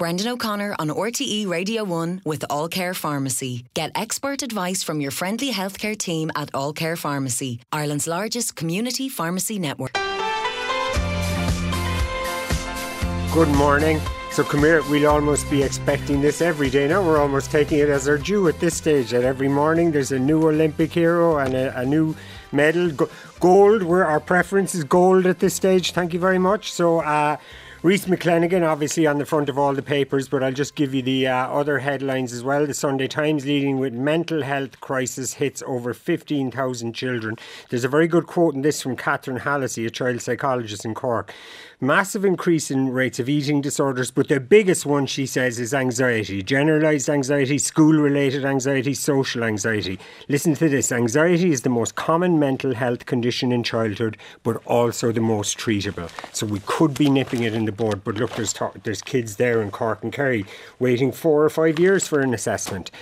Brendan O'Connor on RTE Radio 1 with All Care Pharmacy. Get expert advice from your friendly healthcare team at All Care Pharmacy, Ireland's largest community pharmacy network. Good morning. So come here, we'll almost be expecting this every day now. We're almost taking it as our due at this stage, that every morning there's a new Olympic hero and a new medal. Gold, where our preference is gold at this stage. Thank you very much. So Rhys McClenaghan, obviously on the front of all the papers, but I'll just give you the other headlines as well. The Sunday Times leading with mental health crisis hits over 15,000 children. There's a very good quote in this from Catherine Hallisey, a child psychologist in Cork. Massive increase in rates of eating disorders, but the biggest one, she says, is anxiety. Generalised anxiety, school-related anxiety, social anxiety. Listen to this. Anxiety is the most common mental health condition in childhood, but also the most treatable. So we could be nipping it in the bud, but look, there's kids there in Cork and Kerry waiting 4 or 5 years for an assessment.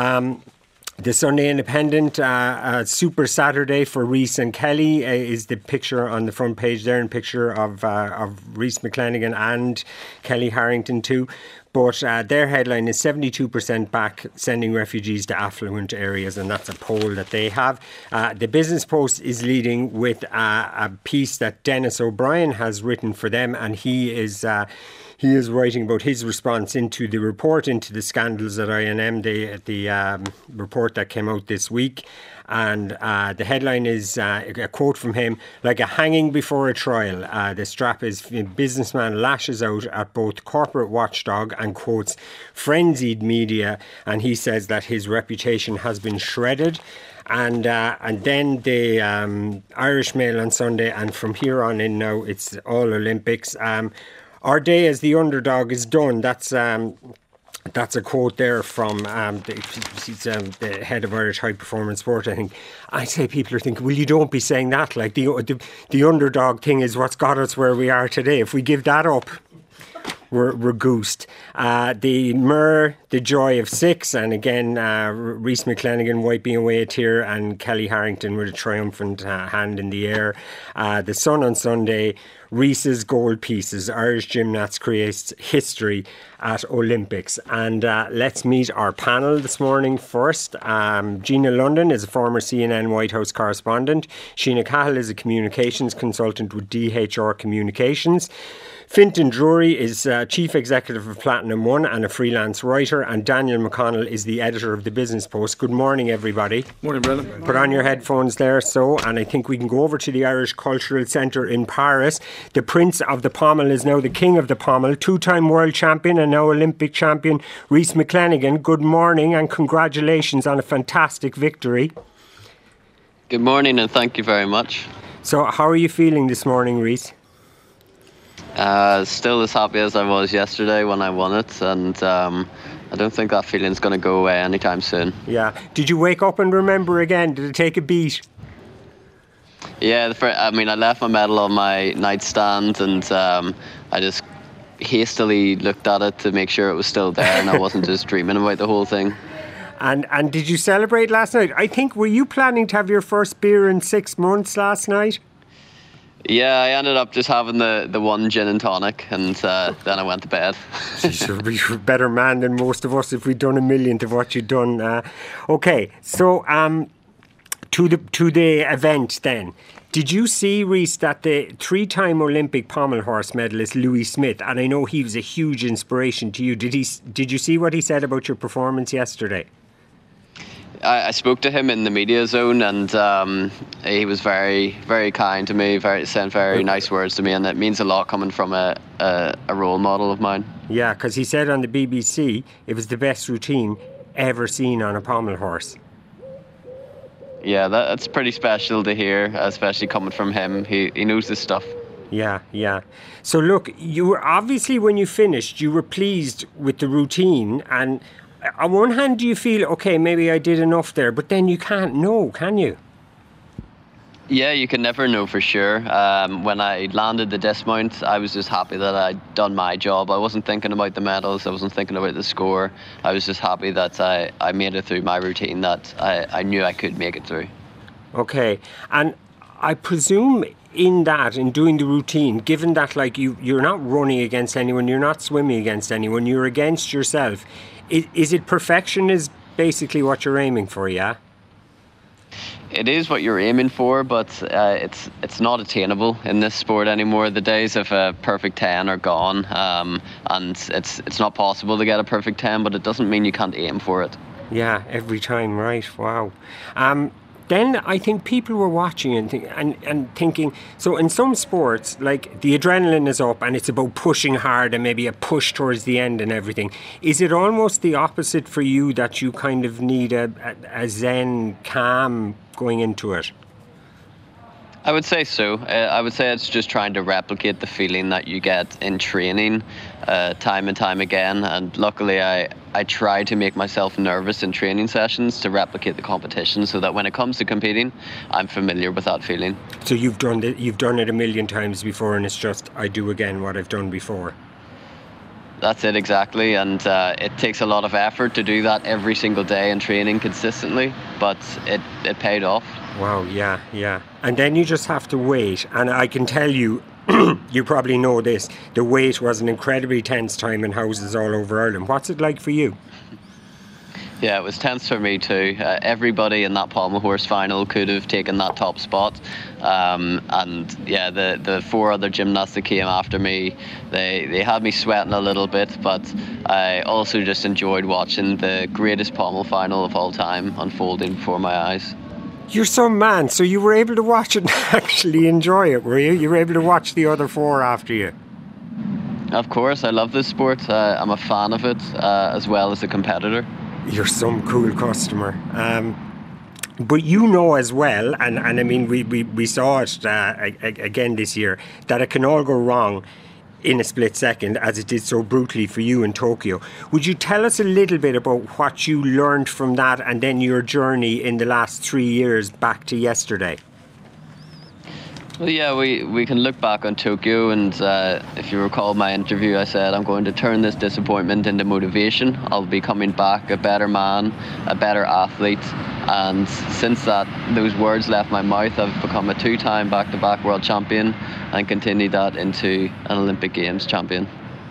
The Sunday Independent, Super Saturday for Rhys and Kelly is the picture on the front page there, and picture of Rhys McClenaghan and Kelly Harrington too. But their headline is 72% back sending refugees to affluent areas, and that's a poll that they have. The Business Post is leading with a piece that Dennis O'Brien has written for them, and he is writing about his response into the report into the scandals at I&M, the report that came out this week. And the headline is a quote from him: like a hanging before a trial. The strap is businessman lashes out at both corporate watchdog and quotes frenzied media, and he says that his reputation has been shredded. And then the Irish Mail on Sunday, and from here on in now it's all Olympics. Our day as the underdog is done. That's a quote there from the head of Irish High Performance Sport, I think. I'd say people are thinking, well, you don't be saying that. Like the underdog thing is what's got us where we are today. If we give that up, we're goosed. The Mirror, the joy of 6, and again, Rhys McClenaghan wiping away a tear, and Kelly Harrington with a triumphant hand in the air. The Sun on Sunday, Rhys's gold pieces. Irish gymnasts creates history at Olympics. And let's meet our panel this morning first. Gina London is a former CNN White House correspondent. Sheena Cahill is a communications consultant with DHR Communications. Fintan Drury is Chief Executive of Platinum One and a freelance writer, and Daniel McConnell is the editor of the Business Post. Good morning, everybody. Morning, Brendan. Put on your headphones there, and I think we can go over to the Irish Cultural Centre in Paris. The Prince of the Pommel is now the King of the Pommel, two-time world champion and now Olympic champion, Rhys McClenaghan. Good morning and congratulations on a fantastic victory. Good morning and thank you very much. So how are you feeling this morning, Rhys? Still as happy as I was yesterday when I won it, and I don't think that feeling's going to go away anytime soon. Yeah. Did you wake up and remember again? Did it take a beat? Yeah, I left my medal on my nightstand, and I just hastily looked at it to make sure it was still there and I wasn't just dreaming about the whole thing. And did you celebrate last night? I think, were you planning to have your first beer in 6 months last night? Yeah, I ended up just having the one gin and tonic, and then I went to bed. You're a better man than most of us if we'd done a millionth of what you'd done. Okay, so to the event then. Did you see, Rhys, that the 3-time Olympic pommel horse medalist Louis Smith, and I know he was a huge inspiration to you, did you see what he said about your performance yesterday? I spoke to him in the media zone, and he was very, very kind to me, sent very nice words to me, and it means a lot coming from a role model of mine. Yeah, because he said on the BBC it was the best routine ever seen on a pommel horse. Yeah, that's pretty special to hear, especially coming from him. He knows this stuff. Yeah. So look, you were obviously, when you finished, you were pleased with the routine, and on one hand, do you feel, okay, maybe I did enough there, but then you can't know, can you? Yeah, you can never know for sure. When I landed the dismount, I was just happy that I'd done my job. I wasn't thinking about the medals. I wasn't thinking about the score. I was just happy that I made it through my routine, that I knew I could make it through. Okay. And I presume in doing the routine, given that like you're not running against anyone, you're not swimming against anyone, you're against yourself. Is it perfection is basically what you're aiming for, yeah? It is what you're aiming for, but it's not attainable in this sport anymore. The days of a perfect 10 are gone, and it's not possible to get a perfect 10, but it doesn't mean you can't aim for it. Yeah, every time, right? Wow. Then I think people were watching and thinking, so in some sports, like the adrenaline is up and it's about pushing hard and maybe a push towards the end and everything. Is it almost the opposite for you, that you kind of need a zen, calm going into it? I would say so. I would say it's just trying to replicate the feeling that you get in training time and time again. And luckily, I try to make myself nervous in training sessions to replicate the competition, so that when it comes to competing, I'm familiar with that feeling. So you've done it a million times before, and it's just, I do again what I've done before. That's it, exactly. And it takes a lot of effort to do that every single day in training consistently, but it paid off. Wow, yeah. And then you just have to wait. And I can tell you, you probably know this, the wait was an incredibly tense time in houses all over Ireland. What's it like for you? Yeah, it was tense for me too. Everybody in that pommel horse final could have taken that top spot. And yeah, the four other gymnasts that came after me, they had me sweating a little bit, but I also just enjoyed watching the greatest pommel final of all time unfolding before my eyes. You're some man, so you were able to watch it and actually enjoy it, were you? You were able to watch the other four after you? Of course, I love this sport. I'm a fan of it, as well as a competitor. You're some cool customer. But you know as well, and I mean, we saw it again this year, that it can all go wrong in a split second, as it did so brutally for you in Tokyo. Would you tell us a little bit about what you learned from that, and then your journey in the last 3 years back to yesterday? Well, yeah, we can look back on Tokyo, and if you recall my interview, I said I'm going to turn this disappointment into motivation. I'll be coming back a better man, a better athlete, and since those words left my mouth, I've become a 2-time back-to-back world champion and continued that into an Olympic Games champion.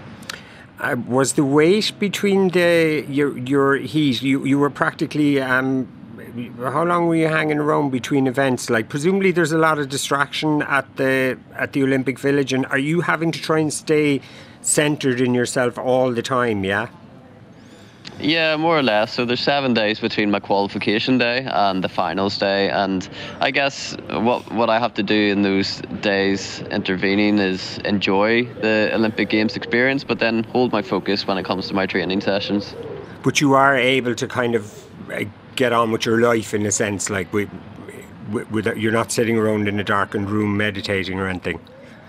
Was the weight between your heat? You were practically. How long were you hanging around between events? Like, presumably there's a lot of distraction at the Olympic Village, and are you having to try and stay centred in yourself all the time, yeah? Yeah, more or less. So there's 7 days between my qualification day and the finals day, and I guess what I have to do in those days intervening is enjoy the Olympic Games experience, but then hold my focus when it comes to my training sessions. But you are able to kind of get on with your life in a sense, like you're not sitting around in a darkened room meditating or anything.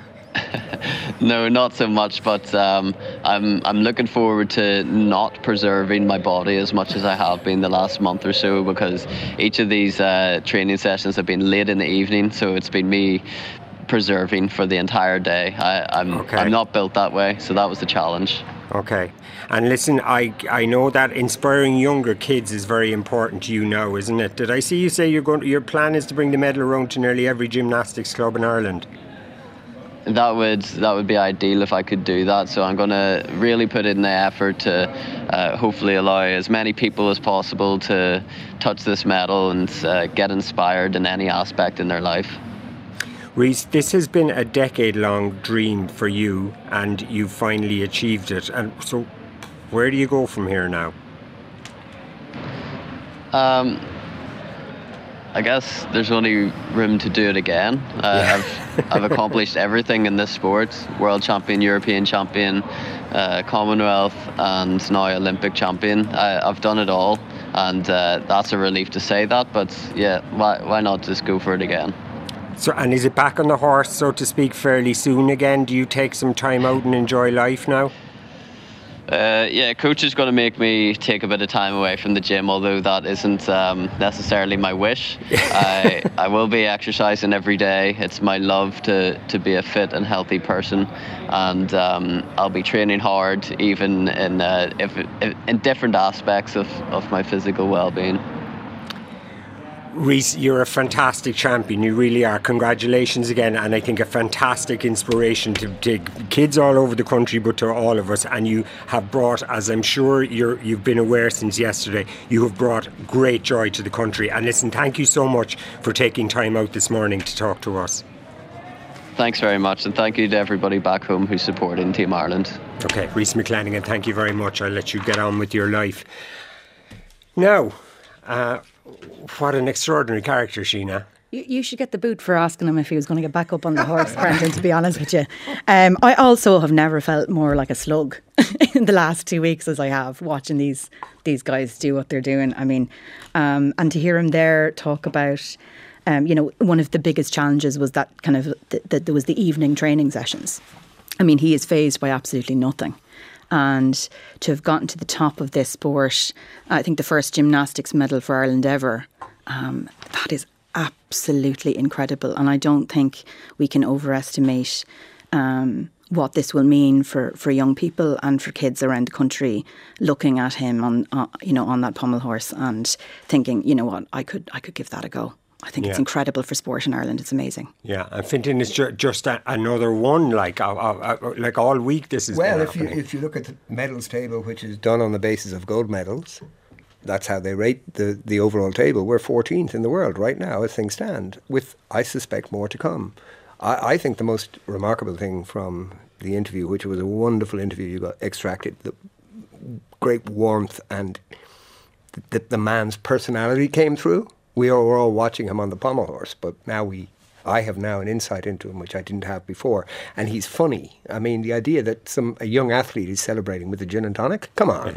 No, not so much, but I'm looking forward to not preserving my body as much as I have been the last month or so, because each of these training sessions have been late in the evening, so it's been me preserving for the entire day. I'm not built that way, so that was the challenge. Okay. And listen, I know that inspiring younger kids is very important to you now, isn't it? Did I see you say your plan is to bring the medal around to nearly every gymnastics club in Ireland? That would be ideal if I could do that. So I'm going to really put in the effort to hopefully allow as many people as possible to touch this medal and get inspired in any aspect in their life. Rhys, this has been a decade-long dream for you, and you've finally achieved it. And so, where do you go from here now? I guess there's only room to do it again. I've accomplished everything in this sport: world champion, European champion, Commonwealth, and now Olympic champion. I've done it all, and that's a relief to say that. But yeah, why not just go for it again? So, and is it back on the horse, so to speak, fairly soon again? Do you take some time out and enjoy life now? Yeah, coach is going to make me take a bit of time away from the gym, although that isn't necessarily my wish. I will be exercising every day. It's my love to be a fit and healthy person, and I'll be training hard even in different aspects of my physical well-being. Rhys, you're a fantastic champion. You really are. Congratulations again. And I think a fantastic inspiration to kids all over the country, but to all of us. And you have brought, as I'm sure you've been aware since yesterday, you have brought great joy to the country. And listen, thank you so much for taking time out this morning to talk to us. Thanks very much, and thank you to everybody back home who's supporting Team Ireland. Okay, Rhys McClenaghan, thank you very much. I'll let you get on with your life. Now, what an extraordinary character, Sheena. You should get the boot for asking him if he was going to get back up on the horse, Brendan, to be honest with you. I also have never felt more like a slug in the last 2 weeks as I have watching these guys do what they're doing. I mean, and to hear him there talk about, one of the biggest challenges was that kind of, that there was the evening training sessions. I mean, he is fazed by absolutely nothing. And to have gotten to the top of this sport, I think the first gymnastics medal for Ireland ever, that is absolutely incredible. And I don't think we can overestimate what this will mean for young people and for kids around the country looking at him on that pommel horse and thinking, you know what, I could give that a go. I think it's incredible for sport in Ireland. It's amazing. Yeah, and Fintan is just another one. Like all week, this is if you look at the medals table, which is done on the basis of gold medals, that's how they rate the overall table. We're 14th in the world right now as things stand, with, I suspect, more to come. I think the most remarkable thing from the interview, which was a wonderful interview, you got extracted the great warmth and the man's personality came through. We were all watching him on the pommel horse, but now I have now an insight into him which I didn't have before, and he's funny. I mean, the idea that a young athlete is celebrating with a gin and tonic, come on.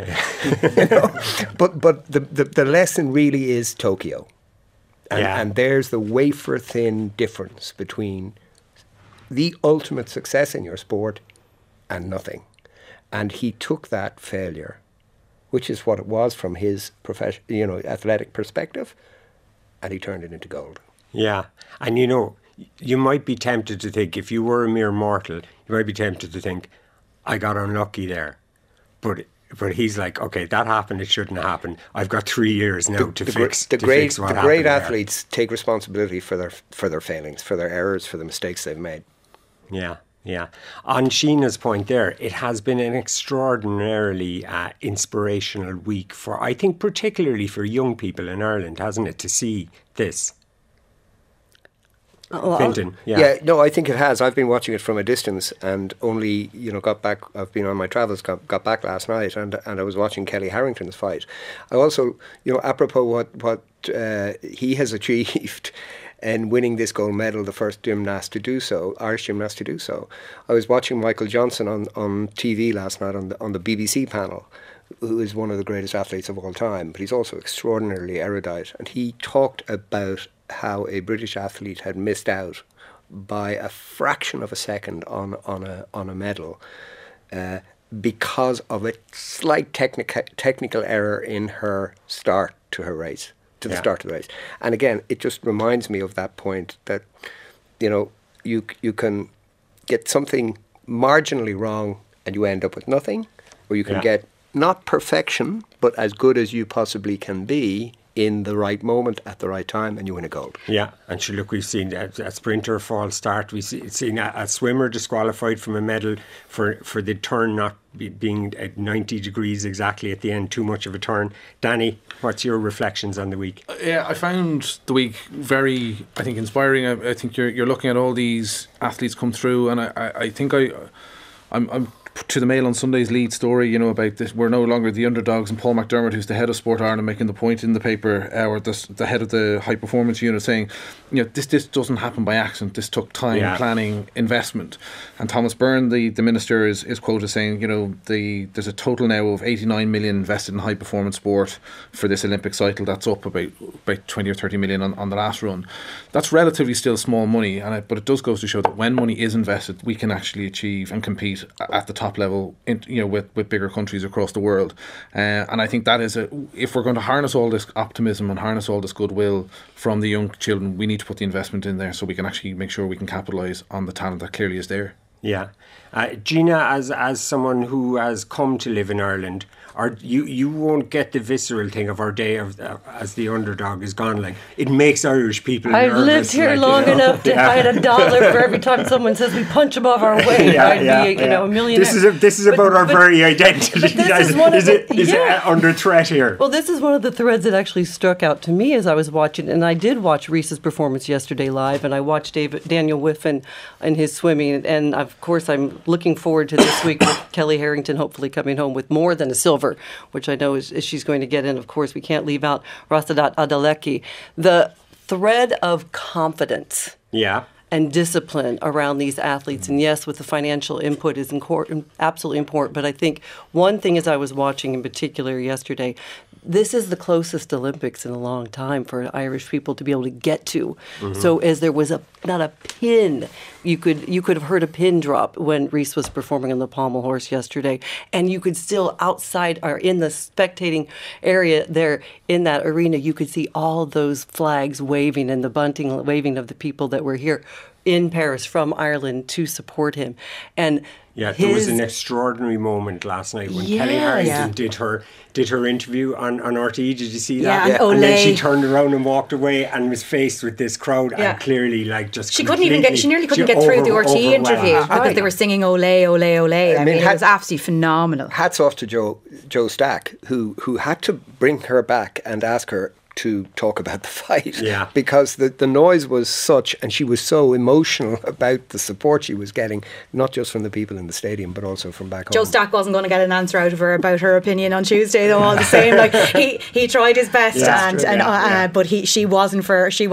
But the lesson really is Tokyo, and there's the wafer thin difference between the ultimate success in your sport and nothing, and he took that failure, which is what it was from his athletic perspective, and he turned it into gold. Yeah. And you might be tempted to think, if you were a mere mortal, you might be tempted to think, I got unlucky there. But he's like, okay, that happened, it shouldn't happen. I've got 3 years now to fix what happened. The great athletes take responsibility for their failings, for their errors, for the mistakes they've made. Yeah. Yeah. On Sheena's point there, it has been an extraordinarily inspirational week I think particularly for young people in Ireland, hasn't it, to see this? Fintan, I think it has. I've been watching it from a distance and only, got back. I've been on my travels, got back last night, and I was watching Kelly Harrington's fight. I also, apropos what he has achieved in winning this gold medal, the first Irish gymnast to do so. I was watching Michael Johnson on TV last night on the BBC panel, who is one of the greatest athletes of all time, but he's also extraordinarily erudite, and he talked about how a British athlete had missed out by a fraction of a second on a medal because of a slight technical error in her start to her race. To the start of the race. And again, it just reminds me of that point that, you can get something marginally wrong and you end up with nothing, or you can get not perfection, but as good as you possibly can be in the right moment at the right time, and you win a gold. Yeah, and sure, look, we've seen a sprinter false start. We've seen a swimmer disqualified from a medal for the turn not being at 90 degrees exactly at the end, too much of a turn. Danny, what's your reflections on the week? Yeah, I found the week very, I think, inspiring. I think you're looking at all these athletes come through, and I think I'm to the Mail on Sunday's lead story, about this, we're no longer the underdogs, and Paul McDermott, who's the head of Sport Ireland, making the point in the paper, or the head of the high performance unit, saying, this doesn't happen by accident. This took time, planning, investment. And Thomas Byrne, the minister, is quoted saying, there's a total now of 89 million invested in high performance sport for this Olympic cycle. That's up about 20 or 30 million on the last run. That's relatively still small money, but it does go to show that when money is invested, we can actually achieve and compete at the top level, with bigger countries across the world. And I think that is if we're going to harness all this optimism and harness all this goodwill from the young children, we need to put the investment in there so we can actually make sure we can capitalise on the talent that clearly is there. Yeah. Gina, as someone who has come to live in Ireland, you won't get the visceral thing of our day as the underdog is gone. Like, it makes Irish people I've nervous, lived here like, long enough to if I had $1 for every time someone says we punch above our weight. I'd be a millionaire. This is about our very identity. Is it under threat here? Well, this is one of the threads that actually struck out to me as I was watching, and I did watch Reece's performance yesterday live, and I watched Daniel Whiffen in his swimming, and of course I'm looking forward to this week with Kelly Harrington hopefully coming home with more than a silver, which I know is she's going to get in. Of course, we can't leave out Rasadat Adaleki. The thread of confidence and discipline around these athletes. And yes, with the financial input is absolutely important. But I think one thing as I was watching in particular yesterday, this is the closest Olympics in a long time for Irish people to be able to get to. Mm-hmm. So as there was not a pin, you could have heard a pin drop when Reece was performing on the pommel horse yesterday, and you could still outside or in the spectating area there in that arena, you could see all those flags waving and the bunting waving of the people that were here in Paris from Ireland to support him. And there was an extraordinary moment last night when Kelly Harrington did her interview on RTE. Did you see that? And then she turned around and walked away and was faced with this crowd and clearly she nearly couldn't get through the RTE interview because they were singing ole, ole, ole. I mean, it was absolutely phenomenal. Hats off to Joe Stack, who had to bring her back and ask her to talk about the fight because the noise was such, and she was so emotional about the support she was getting, not just from the people in the stadium but also from back home. Joe Stack wasn't going to get an answer out of her about her opinion on Tuesday, though. All the same, like he tried his best, but she wasn't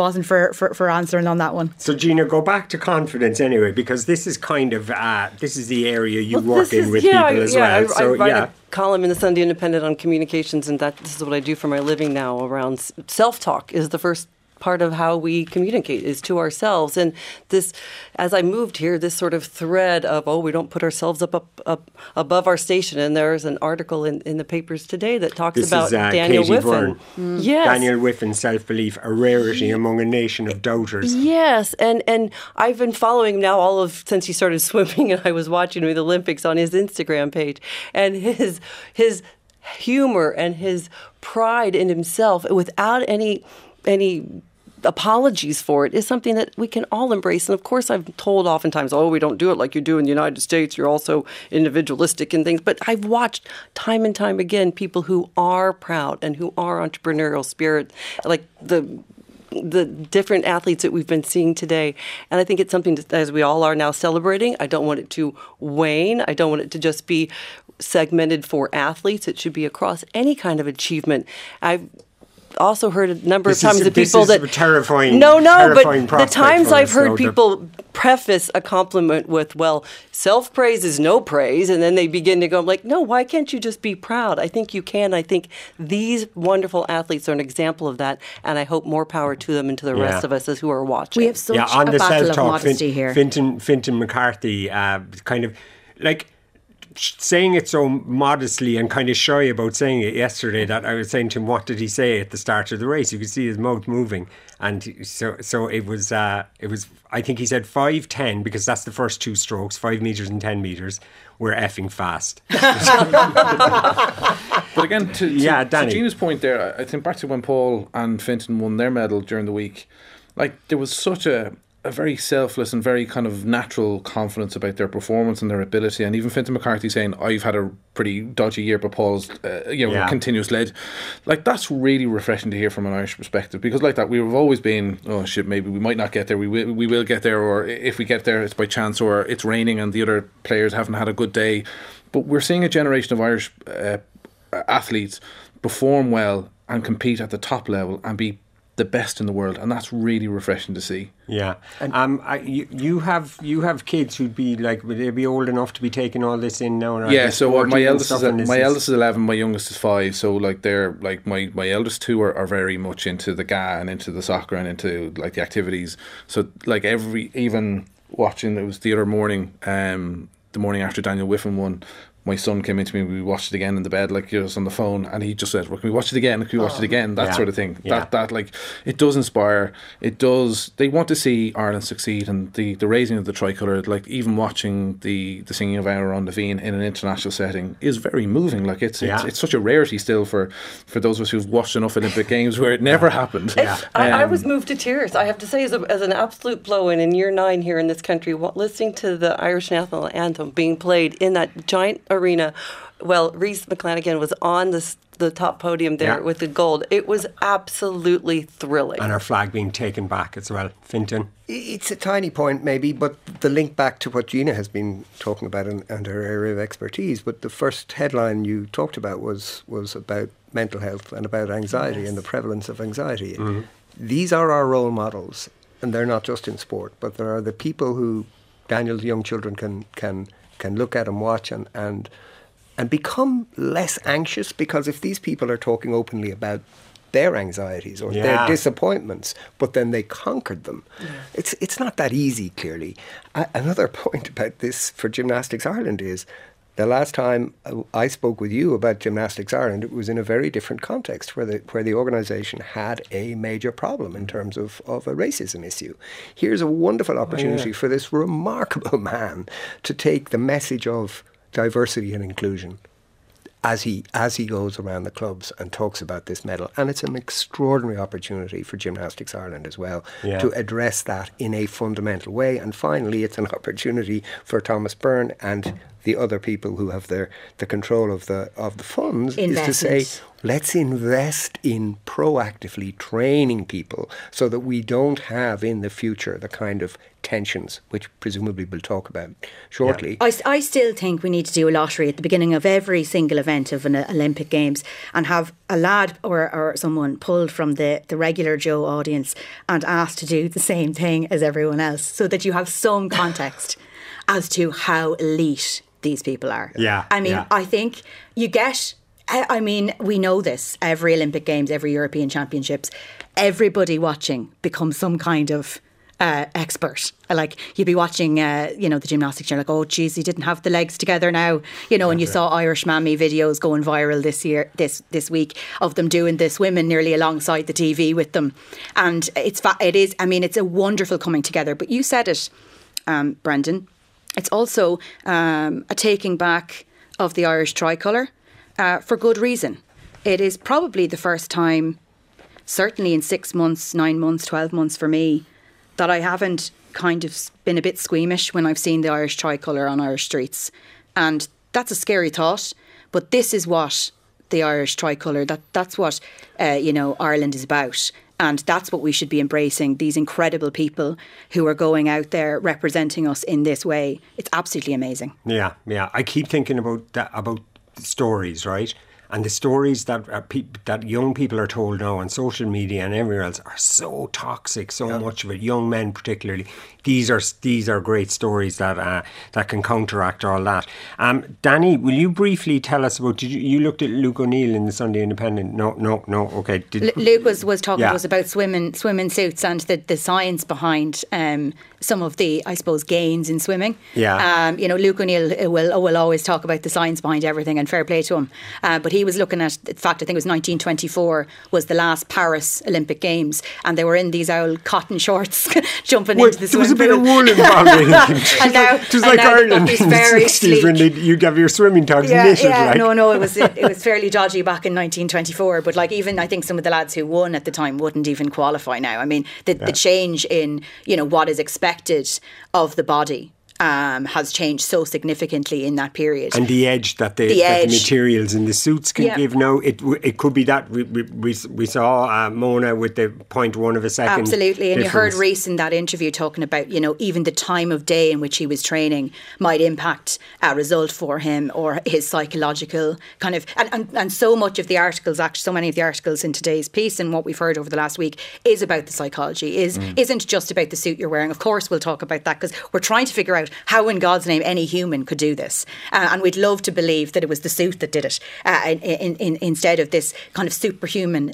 for answering on that one. So Gina, go back to confidence anyway, because this is kind of this is the area you work in with people as well. I write a column in the Sunday Independent on communications, and this is what I do for my living now. Around self-talk is the first part of how we communicate, is to ourselves. And this, as I moved here, this sort of thread of, we don't put ourselves up above our station. And there's an article in the papers today that talks about Daniel Whiffen. Yes. Daniel Whiffen, self-belief, a rarity among a nation of doubters. Yes, and I've been following now since he started swimming, and I was watching the Olympics on his Instagram page, and his humor and his pride in himself without any apologies for it is something that we can all embrace. And of course, I've told oftentimes, we don't do it like you do in the United States. You're also individualistic and things. But I've watched time and time again people who are proud and who are entrepreneurial spirit, like the different athletes that we've been seeing today. And I think it's something that, as we all are now celebrating, I don't want it to wane. I don't want it to just be segmented for athletes. It should be across any kind of achievement. I've also heard a number of times people that terrifying. But the times I've heard people preface a compliment with, self-praise is no praise, and then they begin to go like, no, why can't you just be proud? I think you can. I think these wonderful athletes are an example of that, and I hope more power to them and to the rest of us as who are watching. We have such a battle of modesty here. Fintan McCarthy, kind of like saying it so modestly and kind of shy about saying it yesterday, that I was saying to him, what did he say at the start of the race? You could see his mouth moving, and so it was I think he said 5:10, because that's the first two strokes, 5 meters and 10 meters. We're effing fast. But again, to Gina's point there, I think back to when Paul and Fintan won their medal during the week, like there was such a very selfless and very kind of natural confidence about their performance and their ability. And even Fintan McCarthy saying, I've had a pretty dodgy year, but Paul's continuous lead. Like, that's really refreshing to hear from an Irish perspective, because like that, we've always been, maybe we might not get there, we will get there, or if we get there, it's by chance, or it's raining and the other players haven't had a good day. But we're seeing a generation of Irish athletes perform well and compete at the top level and be the best in the world, and that's really refreshing to see. Yeah. You have kids who'd be like, would they be old enough to be taking all this in now? Yeah, so my eldest is 11, my youngest is 5, so like they're like my eldest two are very much into the GAA and into the soccer and into like the activities. So like even watching, it was the other morning, the morning after Daniel Whiffen won, my son came into me, we watched it again in the bed, like, you know, on the phone, and he just said, well, can we watch it again? Can we watch it again? That sort of thing. That like, it does inspire. It does. They want to see Ireland succeed, and the raising of the tricolour, like even watching the singing of Aaron Levine in an international setting is very moving. Like it's such a rarity still for those of us who've watched enough Olympic Games where it never happened. I was moved to tears, I have to say, as an absolute blow-in in year 9 here in this country, listening to the Irish national anthem being played in that giant arena. Well, Rhys McClanagan was on the top podium there with the gold. It was absolutely thrilling. And our flag being taken back as well. Fintan? It's a tiny point maybe, but the link back to what Gina has been talking about and her area of expertise. But the first headline you talked about was about mental health and about anxiety and the prevalence of anxiety. Mm-hmm. These are our role models, and they're not just in sport, but there are the people who Daniel's young children can look at and watch and become less anxious, because if these people are talking openly about their anxieties or their disappointments, but then they conquered them, it's not that easy, clearly. Another point about this for Gymnastics Ireland is the last time I spoke with you about Gymnastics Ireland, it was in a very different context where the organisation had a major problem in terms of a racism issue. Here's a wonderful opportunity for this remarkable man to take the message of diversity and inclusion as he goes around the clubs and talks about this medal. And it's an extraordinary opportunity for Gymnastics Ireland as well to address that in a fundamental way. And finally, it's an opportunity for Thomas Byrne and the other people who have the control of the funds is to say, let's invest in proactively training people so that we don't have in the future the kind of tensions which presumably we'll talk about shortly. I still think we need to do a lottery at the beginning of every single event of an Olympic Games and have a lad or someone pulled from the regular Joe audience and asked to do the same thing as everyone else, so that you have some context as to how elite these people are. I think you get... we know this. Every Olympic Games, every European Championships, everybody watching becomes some kind of expert. Like, you'd be watching, the gymnastics, you're like, oh, geez, he didn't have the legs together now, and you saw Irish Mammy videos going viral this week of them doing the swimming nearly alongside the TV with them. And it's a wonderful coming together. But you said it, Brendan, it's also a taking back of the Irish tricolour. For good reason. It is probably the first time, certainly in 6 months, 9 months, 12 months for me, that I haven't kind of been a bit squeamish when I've seen the Irish tricolour on Irish streets. And that's a scary thought, but this is what the Irish tricolour, that's what Ireland is about. And that's what we should be embracing, these incredible people who are going out there representing us in this way. It's absolutely amazing. Yeah. I keep thinking about that, about stories, right? And the stories that that young people are told now on social media and everywhere else are so toxic. So much of it, young men particularly. These are great stories that can counteract all that. Danny, will you briefly tell us about? You looked at Luke O'Neill in the Sunday Independent? No. Okay. Luke was talking to us about swimming suits and the science behind some of the, I suppose, gains in swimming. Yeah. Luke O'Neill will always talk about the science behind everything, and fair play to him. But he was looking at the fact, I think it was 1924 was the last Paris Olympic Games, and they were in these old cotton shorts jumping into the swimming pool. There was a bit of wool involved. It was like Ireland in the 60s when you'd have your swimming togs knitted. No, it was fairly dodgy back in 1924. But like, even I think some of the lads who won at the time wouldn't even qualify now. I mean, the change in what is expected of the body has changed so significantly in that period. And the edge that the materials in the suits can give now, it could be that we saw Mona with the 0.1 of a second. Absolutely, and difference. You heard Rhys in that interview talking about, even the time of day in which he was training might impact a result for him or his psychological kind of, and so much of the articles, actually so many of the articles in today's piece and what we've heard over the last week is about the psychology, isn't just about the suit you're wearing. Of course we'll talk about that because we're trying to figure out it. How in God's name any human could do this? And we'd love to believe that it was the suit that did it instead of this kind of superhuman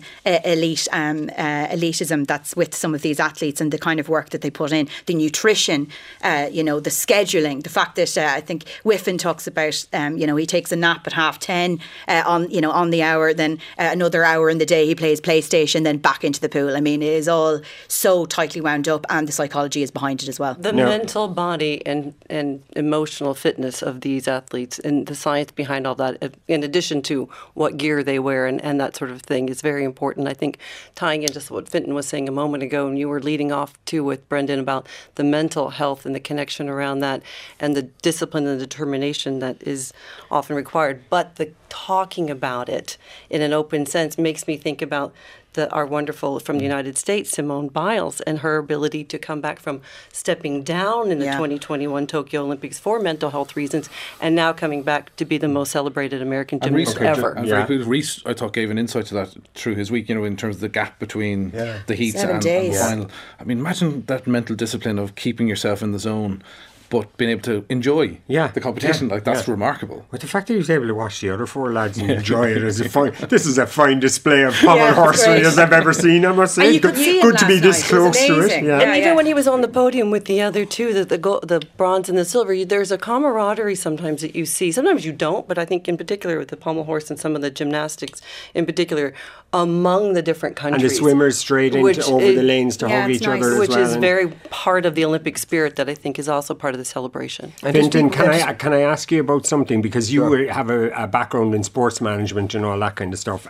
elitism that's with some of these athletes and the kind of work that they put in, the nutrition, the scheduling, the fact that I think Whiffen talks about, he takes a nap at 10:30 on the hour, then another hour in the day he plays PlayStation, then back into the pool. I mean, it is all so tightly wound up, and the psychology is behind it as well. The mental, body and emotional fitness of these athletes and the science behind all that, in addition to what gear they wear and that sort of thing, is very important. I think tying into what Fintan was saying a moment ago, and you were leading off too with Brendan about the mental health and the connection around that and the discipline and determination that is often required. But the talking about it in an open sense makes me think about our wonderful from the United States, Simone Biles, and her ability to come back from stepping down in the 2021 Tokyo Olympics for mental health reasons, and now coming back to be the most celebrated American gymnast ever. And Reece, I thought, gave an insight to that through his week, in terms of the gap between the heats and the final. I mean, imagine that mental discipline of keeping yourself in the zone, but being able to enjoy the competition, that's remarkable. But the fact that he was able to watch the other four lads and enjoy it as this is a fine display of pommel horsery as I've ever seen, I must say. Good to be this close to it. Yeah. And even when he was on the podium with the other two, the bronze and the silver, there's a camaraderie sometimes that you see. Sometimes you don't, but I think in particular with the pommel horse and some of the gymnastics in particular, among the different countries. And the swimmers straight over the lanes to hug each other as well. Which is very part of the Olympic spirit that I think is also part of the celebration. Fintan, can I ask you about something? Because you have a background in sports management and all that kind of stuff.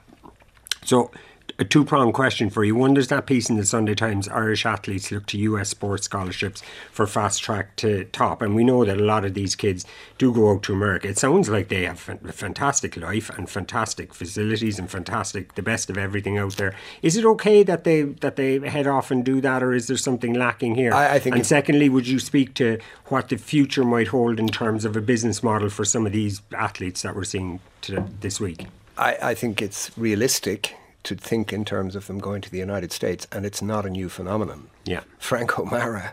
So a two-pronged question for you. One, there's that piece in the Sunday Times, Irish athletes look to US sports scholarships for fast track to top. And we know that a lot of these kids do go out to America. It sounds like they have a fantastic life and fantastic facilities and the best of everything out there. Is it okay that they head off and do that, or is there something lacking here? I think. And secondly, would you speak to what the future might hold in terms of a business model for some of these athletes that we're seeing this week? I think it's realistic to think in terms of them going to the United States, and it's not a new phenomenon. Yeah, Frank O'Mara,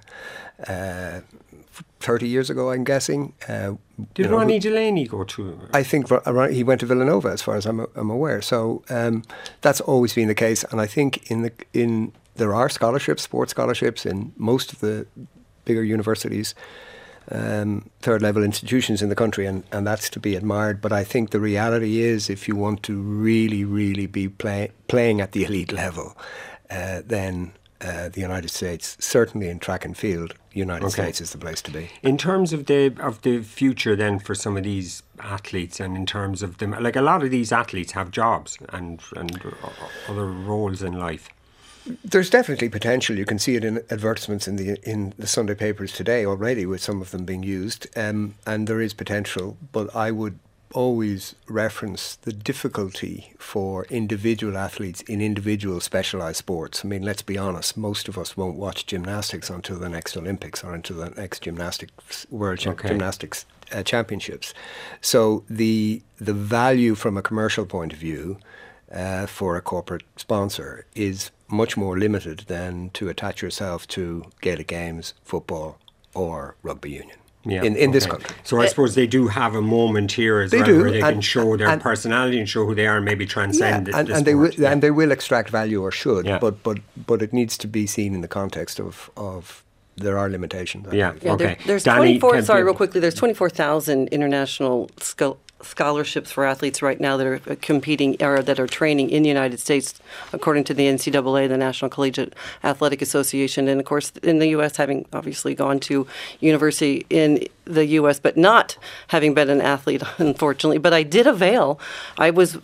30 years ago, I'm guessing. Did Ronnie Delaney go to? I think he went to Villanova, as far as I'm aware. So that's always been the case, and I think there are scholarships, sports scholarships, in most of the bigger universities, third level institutions in the country, and that's to be admired. But I think the reality is, if you want to really, really be playing at the elite level, then the United States, certainly in track and field, United States is the place to be. In terms of the future then for some of these athletes, and in terms of them, like a lot of these athletes have jobs and other roles in life. There's definitely potential. You can see it in advertisements in the Sunday papers today already, with some of them being used, and there is potential. But I would always reference the difficulty for individual athletes in individual specialised sports. I mean, let's be honest, most of us won't watch gymnastics until the next Olympics or until the next World Gymnastics Championships. So the value from a commercial point of view for a corporate sponsor is much more limited than to attach yourself to Gaelic Games, football or rugby union in this country. So I suppose they do have a moment here as well where they can show their personality and show who they are and maybe transcend the sport. And they will extract value, or should, but it needs to be seen in the context of there are limitations. There's 24,000 international scholarships for athletes right now that are competing or that are training in the United States, according to the NCAA, the National Collegiate Athletic Association. And of course, in the U.S., having obviously gone to university in the U.S., but not having been an athlete, unfortunately. But I did avail. I took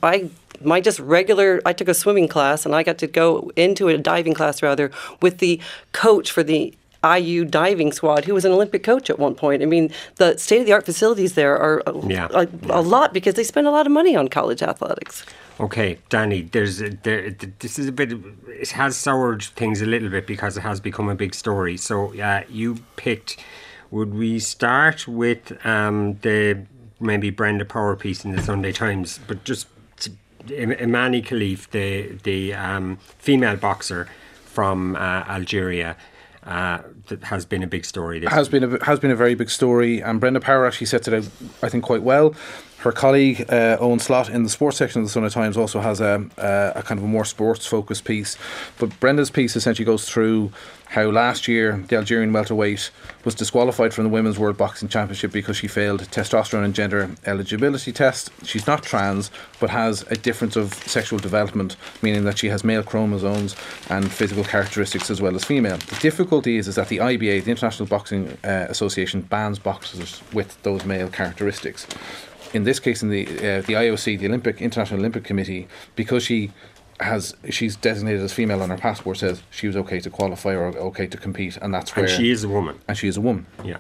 a swimming class, and I got to go into a diving class rather with the coach for the IU diving squad, who was an Olympic coach at one point. I mean, the state-of-the-art facilities there are a lot, because they spend a lot of money on college athletics. Okay, Danny, this is a bit. It has soured things a little bit because it has become a big story. So you picked. Would we start with the maybe Brenda Power piece in the Sunday Times, but just Imani Khalif, the female boxer from Algeria. that has been a big story. This has been a very big story, and Brenda Power actually sets it out, I think, quite well. Her colleague Owen Slott in the sports section of the Sunday Times also has a kind of a more sports focused piece, but Brenda's piece essentially goes through how last year the Algerian welterweight was disqualified from the Women's World Boxing Championship because she failed testosterone and gender eligibility test. She's not trans, but has a difference of sexual development, meaning that she has male chromosomes and physical characteristics as well as female. The difficulty is that the IBA, the International Boxing Association, bans boxers with those male characteristics. In this case, in the IOC, the International Olympic Committee, because she's designated as female on her passport, says she was okay to qualify or okay to compete, and that's where. And she is a woman. Yeah.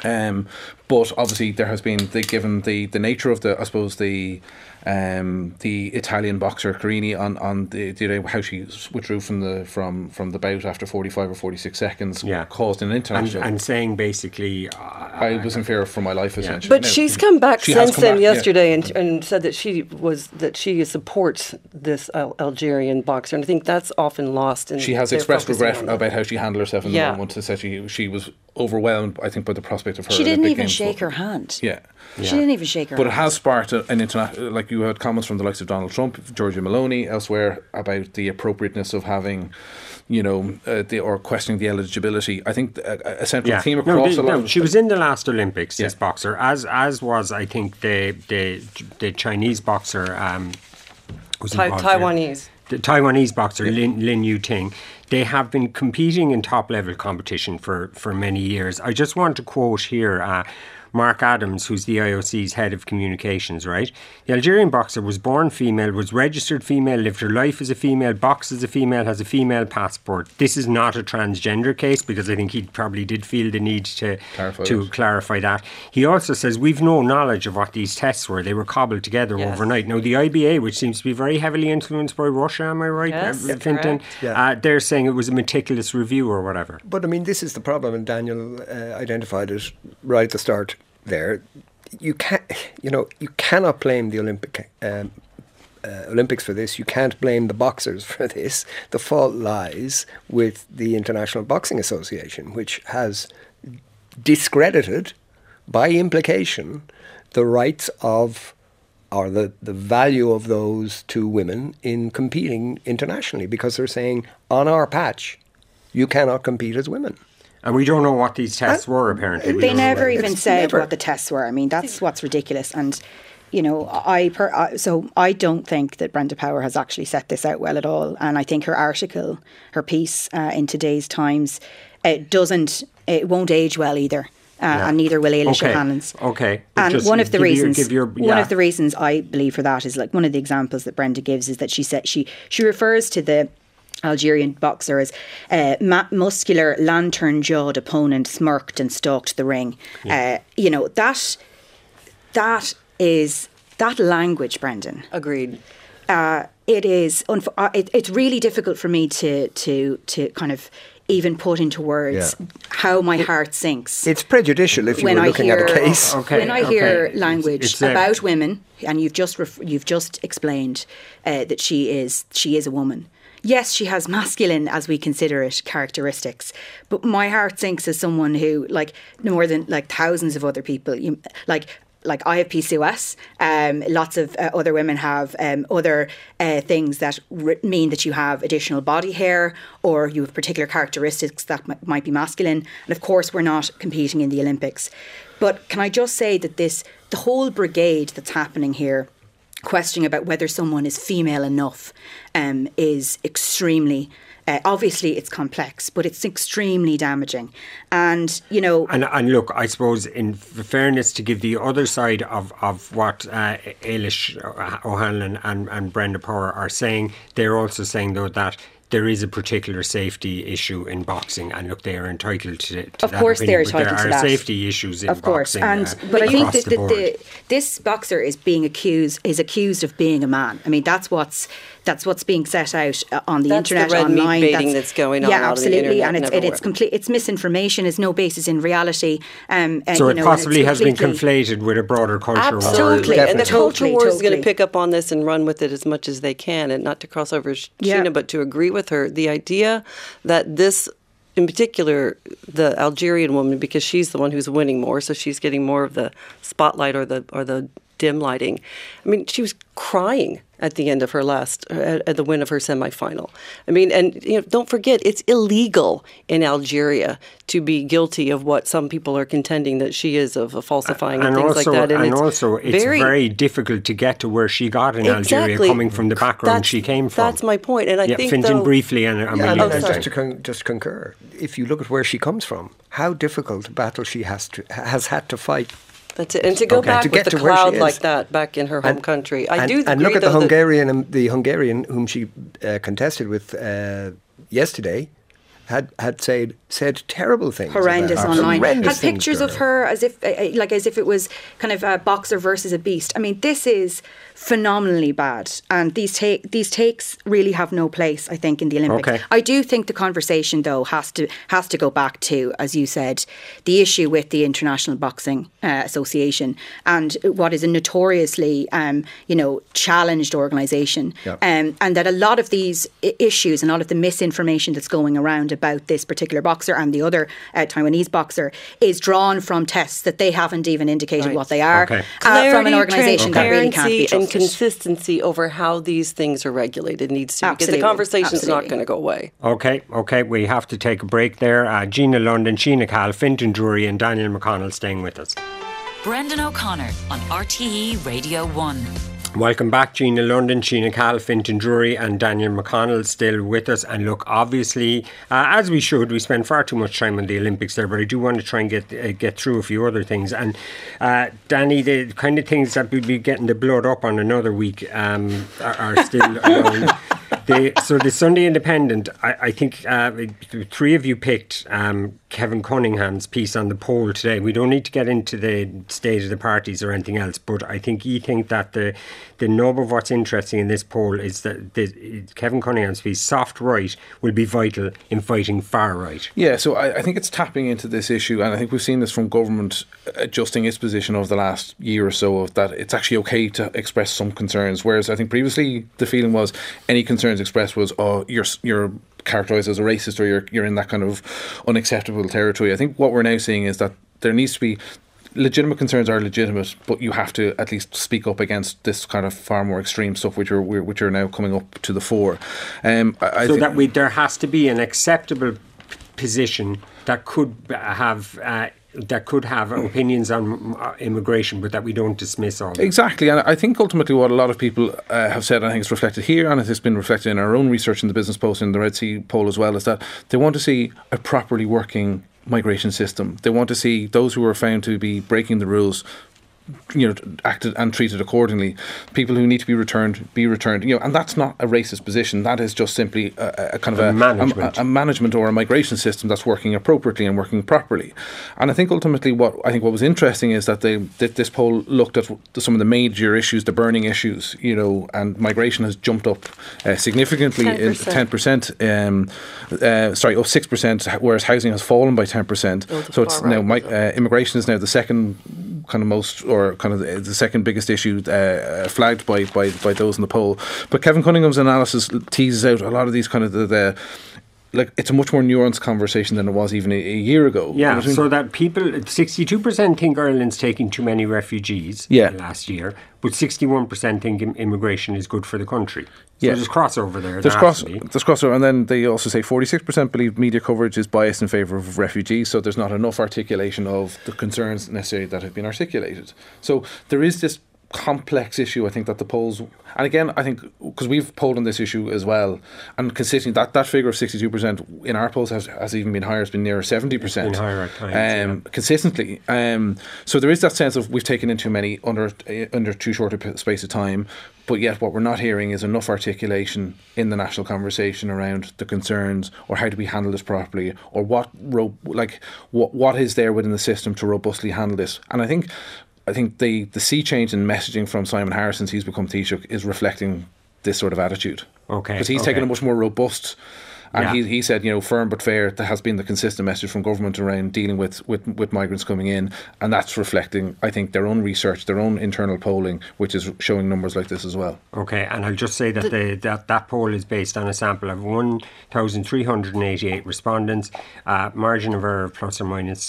But obviously there has been, given the nature of the Italian boxer Carini on the how she withdrew from the bout after 45 or 46 seconds, caused an international and saying basically I was in fear for my life essentially. But she's come back since then yesterday and said that she supports this Algerian boxer, and I think that's often lost. She has expressed regret about how she handled herself in the moment. To say she was overwhelmed, I think, by the prospect of her. She didn't even shake her hand. Yeah. She didn't even shake her hand. But it has sparked an international, like you had comments from the likes of Donald Trump, Giorgia Meloni, elsewhere, about the appropriateness of having, or questioning the eligibility. I think a central theme across a lot of... She was in the last Olympics, this boxer, as was, I think, the Chinese boxer... Taiwanese. The Taiwanese boxer, Lin Yu-ting. They have been competing in top-level competition for many years. I just want to quote here Mark Adams, who's the IOC's head of communications, right? The Algerian boxer was born female, was registered female, lived her life as a female, boxed as a female, has a female passport. This is not a transgender case, because I think he probably did feel the need to clarify that. He also says, we've no knowledge of what these tests were. They were cobbled together overnight. Now, the IBA, which seems to be very heavily influenced by Russia, am I right, Fintan? They're saying it was a meticulous review or whatever. But, I mean, this is the problem, and Daniel identified it right at the start there. You cannot blame the Olympics for this. You can't blame the boxers for this. The fault lies with the International Boxing Association, which has discredited, by implication, the rights of, or the value of those two women in competing internationally, because they're saying, on our patch, you cannot compete as women. And we don't know what these tests were, apparently. They never even said what the tests were. I mean, that's what's ridiculous. And, so I don't think that Brenda Power has actually set this out well at all. And I think her article, her piece in today's Times, it won't age well either. And neither will Eilish O'Hannon's. Okay. And one of the reasons I believe for that is, like, one of the examples that Brenda gives is that she said she refers to the Algerian boxer as muscular, lantern-jawed opponent smirked and stalked the ring. That language, Brendan. Agreed. It is. It's really difficult for me to kind of even put into words how my heart sinks. It's prejudicial if you were looking at a case. When I hear language about women, and you've just explained that she is a woman. Yes, she has masculine, as we consider it, characteristics. But my heart sinks as someone who, like, more than thousands of other people, like I have PCOS. Lots of other women have other things that mean that you have additional body hair, or you have particular characteristics that might be masculine. And of course, we're not competing in the Olympics. But can I just say that the whole brigade that's happening here, questioning about whether someone is female enough, is extremely, obviously it's complex, but it's extremely damaging. And, And look, I suppose, in fairness, to give the other side of what Eilish O'Hanlon and Brenda Power are saying, they're also saying, though, that there is a particular safety issue in boxing, and look, they are entitled to that. Of course, they're entitled to that. There are safety issues in boxing. Of course, but I think that this boxer is accused of being a man. I mean, that's what's being set out on the internet, the red online. Meat baiting that's going on. Yeah, absolutely, on the and it's complete. It's misinformation. It's no basis in reality. So it possibly has been conflated with a broader culture war. Absolutely, and the culture war is going to pick up on this and run with it as much as they can, and not to cross over Sheena, but to agree with her. The idea that this in particular the Algerian woman, because she's the one who's winning more, so she's getting more of the spotlight or the dim lighting. I mean, she was crying at the end of her at the win of her semifinal. I mean, and don't forget, it's illegal in Algeria to be guilty of what some people are contending that she is of falsifying and things also, like that. And also, it's very difficult to get to where she got in Algeria, coming from the background she came from. That's my point, and I think Fintan briefly, and just to concur. If you look at where she comes from, how difficult a battle she has had to fight. That's it. And to go back with the cloud like that back in her home country. I do agree, and look at the Hungarian whom she contested with yesterday. Had said terrible things, horrendous online. Horrendous had pictures of her as if it was kind of a boxer versus a beast. I mean, this is phenomenally bad, and these takes really have no place, I think, in the Olympics. Okay. I do think the conversation, though, has to go back to, as you said, the issue with the International Boxing Association and what is a notoriously challenged organisation, and that a lot of these issues and a lot of the misinformation that's going around about this particular boxer and the other Taiwanese boxer is drawn from tests that they haven't even indicated what they are, from an organisation that really can't be trusted. And consistency over how these things are regulated needs to be, because the conversation is not going to go away. Okay, we have to take a break there. Gina London, Sheena Cahill, Fintan Drury and Daniel McConnell staying with us. Brendan O'Connor on RTE Radio 1. Welcome back, Gina London, Sheena Cahill, Fintan Drury and Daniel McConnell still with us. And look, obviously, as we should, we spend far too much time on the Olympics there, but I do want to try and get through a few other things. And Danny, the kind of things that we'd be getting the blood up on another week are still around. So the Sunday Independent, I think three of you picked Kevin Cunningham's piece on the poll today. We don't need to get into the state of the parties or anything else, but I think you think that the nub of what's interesting in this poll is that Kevin Cunningham's piece, soft right, will be vital in fighting far right. Yeah, so I think it's tapping into this issue, and I think we've seen this from government adjusting its position over the last year or so, of that it's actually okay to express some concerns, whereas I think previously the feeling was any concerns expressed was, you're characterised as a racist, or you're in that kind of unacceptable territory. I think what we're now seeing is that there needs to be legitimate concerns are legitimate, but you have to at least speak up against this kind of far more extreme stuff, which are now coming up to the fore. There has to be an acceptable position that could have opinions on immigration, but that we don't dismiss all. Exactly, and I think ultimately what a lot of people have said, I think it's reflected here, and it's been reflected in our own research in the Business Post and the Red C poll as well, is that they want to see a properly working migration system. They want to see those who are found to be breaking the rules acted and treated accordingly. People who need to be returned, and that's not a racist position. That is just simply a kind of a management or a migration system that's working appropriately and working properly. And I think ultimately what was interesting is that this poll looked at some of the major issues, the burning issues, and migration has jumped up significantly 10%, 6%, whereas housing has fallen by 10%. So it's now immigration is now the second kind of most, or kind of the second biggest issue flagged by those in the poll. But Kevin Cunningham's analysis teases out a lot of these kind of it's a much more nuanced conversation than it was even a year ago. Yeah, so that 62% think Ireland's taking too many refugees last year, but 61% think immigration is good for the country. So there's crossover there. There's crossover, and then they also say 46% believe media coverage is biased in favour of refugees, so there's not enough articulation of the concerns necessarily that have been articulated. So there is this complex issue, I think, that the polls, and again, I think because we've polled on this issue as well, and consistent that figure of 62% in our polls has even been higher. It's been nearer 70%. It's been higher at times, consistently. So there is that sense of we've taken in too many under too short a space of time. But yet what we're not hearing is enough articulation in the national conversation around the concerns, or how do we handle this properly, or what is there within the system to robustly handle this. And I think the sea change in messaging from Simon Harris since he's become Taoiseach is reflecting this sort of attitude. Okay. Because he's taken a much more robust And he said, firm but fair, that has been the consistent message from government around dealing with migrants coming in. And that's reflecting, I think, their own research, their own internal polling, which is showing numbers like this as well. Okay, and I'll just say that that poll is based on a sample of 1,388 respondents, margin of error of plus or minus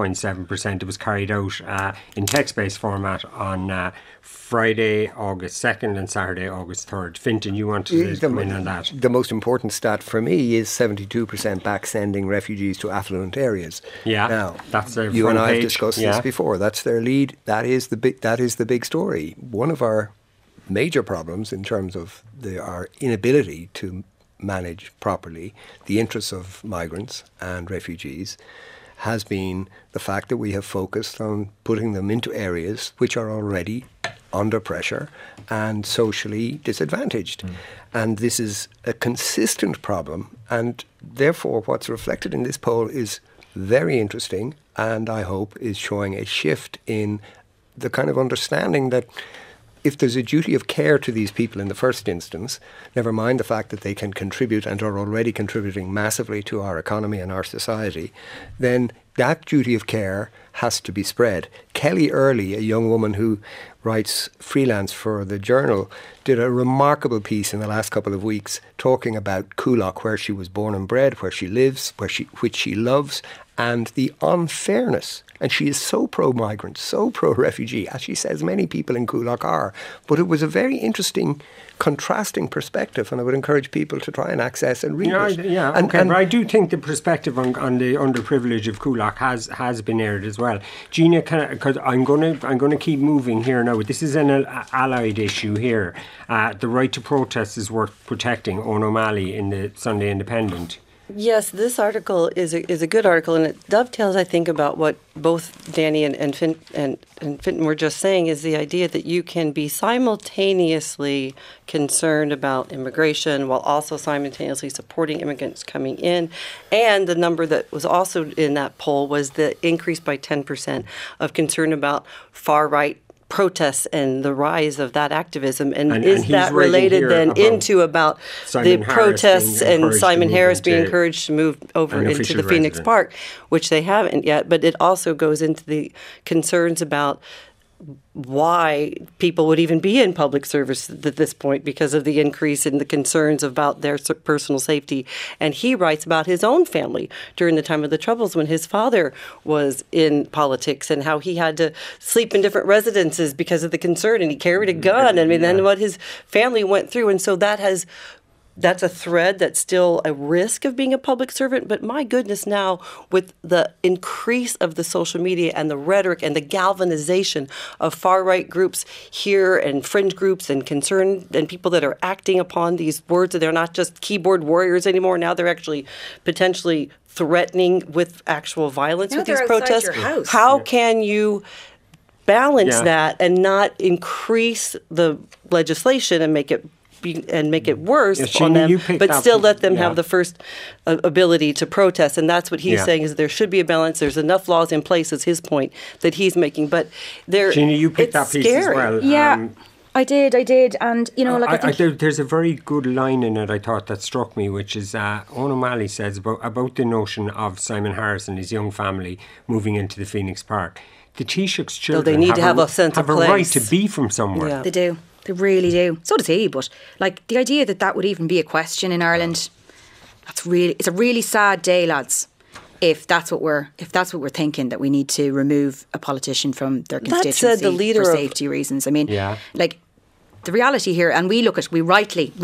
2.7%. It was carried out in text-based format on Friday, August 2nd and Saturday, August 3rd. Fintan, you wanted to come in on that? The most important stat for me is 72% back sending refugees to affluent areas. Yeah, now, that's their you and I have page. discussed this before. That's their lead. That is the big story. One of our major problems in terms of our inability to manage properly the interests of migrants and refugees has been the fact that we have focused on putting them into areas which are already under pressure and socially disadvantaged. And this is a consistent problem, and therefore what's reflected in this poll is very interesting, and I hope is showing a shift in the kind of understanding that if there's a duty of care to these people in the first instance, never mind the fact that they can contribute and are already contributing massively to our economy and our society, then that duty of care has to be spread. Kelly Early, a young woman who writes freelance for the Journal, did a remarkable piece in the last couple of weeks talking about Coolock, where she was born and bred, where she lives, which she loves, and the unfairness. And she is so pro-migrant, so pro-refugee, as she says many people in Coolock are. But it was a very interesting, contrasting perspective, and I would encourage people to try and access and read it. But I do think the perspective on the underprivilege of Coolock has been aired as well. Gina, because I'm going to keep moving here now. This is an allied issue here. The right to protest is worth protecting. Owen O'Malley in the Sunday Independent. Yes, this article is a good article, and it dovetails, I think, about what both Danny and Fintan were just saying, is the idea that you can be simultaneously concerned about immigration while also simultaneously supporting immigrants coming in. And the number that was also in that poll was the increase by 10% of concern about far-right protests and the rise of that activism, and is that related then into about the protests and Simon Harris being encouraged to move over into the Phoenix Park, which they haven't yet, but it also goes into the concerns about why people would even be in public service at this point because of the increase in the concerns about their personal safety. And he writes about his own family during the time of the Troubles when his father was in politics and how he had to sleep in different residences because of the concern, and he carried a gun. I mean, then what his family went through. And so that's a thread that's still a risk of being a public servant. But my goodness, now with the increase of the social media and the rhetoric and the galvanization of far-right groups here and fringe groups and concern and people that are acting upon these words, they're not just keyboard warriors anymore. Now they're actually potentially threatening with actual violence with these protests. How can you balance that and not increase the legislation and make it worse on them, but still let them have the first ability to protest? And that's what he's saying, is there should be a balance. There's enough laws in place, is his point that he's making. But Gina, you picked that piece as well. Yeah. I did, and I think there's a very good line in it, I thought, that struck me, which is Owen O'Malley says about the notion of Simon Harris and his young family moving into the Phoenix Park. The Taoiseach's children they need to have a sense of place. A right to be from somewhere. Yeah. They do. They really do. So does he. But the idea that would even be a question in Ireland, it's a really sad day, lads. If that's what we're thinking, that we need to remove a politician from their constituency for safety reasons. I mean, the reality here, and we rightly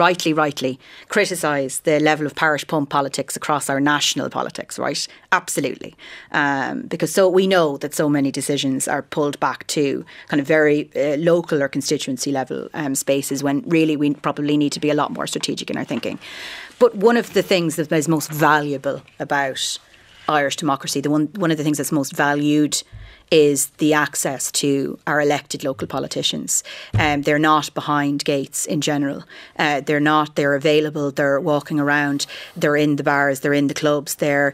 criticise the level of parish pump politics across our national politics, right? Absolutely. Because we know that so many decisions are pulled back to kind of very local or constituency level spaces, when really we probably need to be a lot more strategic in our thinking. But one of the things that is most valuable about Irish democracy, one of the things that's most valued, is the access to our elected local politicians. They're not behind gates in general. They're available, they're walking around, they're in the bars, they're in the clubs, they're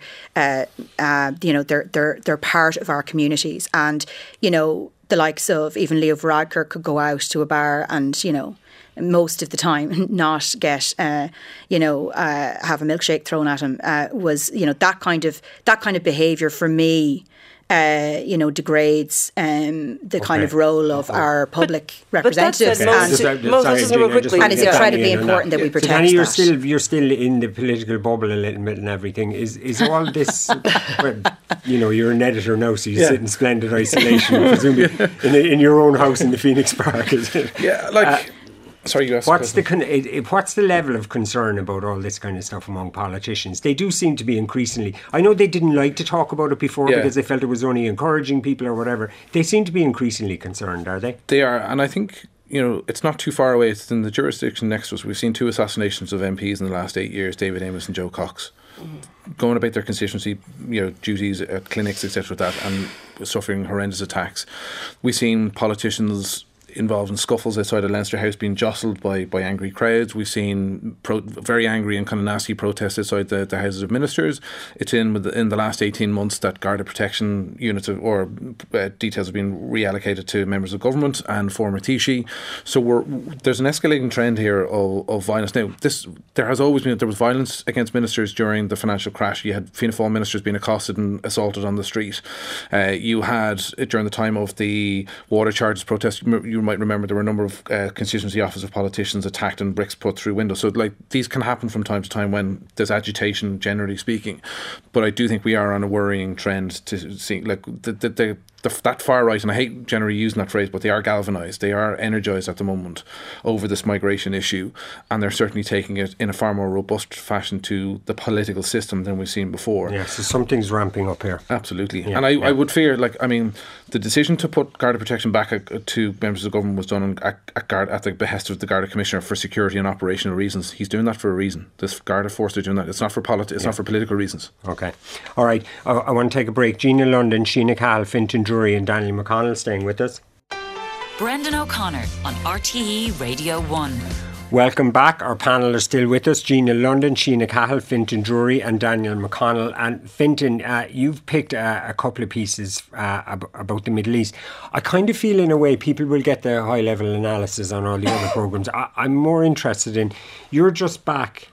part of our communities. And, the likes of even Leo Varadkar could go out to a bar and, most of the time, not get have a milkshake thrown at him, was that kind of behaviour for me. Degrades the kind of role of our public representatives. And it's incredibly important that we protect Danny, that. You're still in the political bubble a little bit and everything. Is all this, you're an editor now, so you sit in splendid isolation, presumably in your own house in the Phoenix Park, is it? Yeah, sorry, you asked. What's the level of concern about all this kind of stuff among politicians? They do seem to be increasingly. I know they didn't like to talk about it before because they felt it was only encouraging people or whatever. They seem to be increasingly concerned, are they? They are, and I think it's not too far away. It's in the jurisdiction next to us. We've seen 2 assassinations of MPs in the last 8 years: David Amos and Joe Cox, going about their constituency, duties at clinics, etc. and suffering horrendous attacks. We've seen politicians involved in scuffles outside of Leinster House being jostled by angry crowds. We've seen very angry and kind of nasty protests outside the Houses of Ministers. It's in the last 18 months that Garda protection units details have been reallocated to members of government and former Taoiseach. So there's an escalating trend here of violence. Now, there was violence against ministers during the financial crash. You had Fianna Fáil ministers being accosted and assaulted on the street. You had, during the time of the water charges protest, you might remember there were a number of constituency office of politicians attacked and bricks put through windows. So these can happen from time to time when there's agitation, generally speaking. But I do think we are on a worrying trend to see that far right, and I hate generally using that phrase, but they are galvanised, they are energised at the moment over this migration issue, and they're certainly taking it in a far more robust fashion to the political system than we've seen before. Yeah, so something's ramping up here. Absolutely. Yeah, and I would fear, the decision to put Garda protection back to members of government was done at the behest of the Garda Commissioner for security and operational reasons. He's doing that for a reason. This Garda force are doing that. It's not for not for political reasons. Okay. All right. I want to take a break. Gina London, Sheena Cahill, Fintan Drury and Daniel McConnell staying with us. Brendan O'Connor on RTE Radio 1. Welcome back. Our panel are still with us. Gina London, Sheena Cahill, Fintan Drury and Daniel McConnell. And Fintan, you've picked a couple of pieces about the Middle East. I kind of feel in a way people will get the high level analysis on all the other programmes. I'm more interested in, you're just back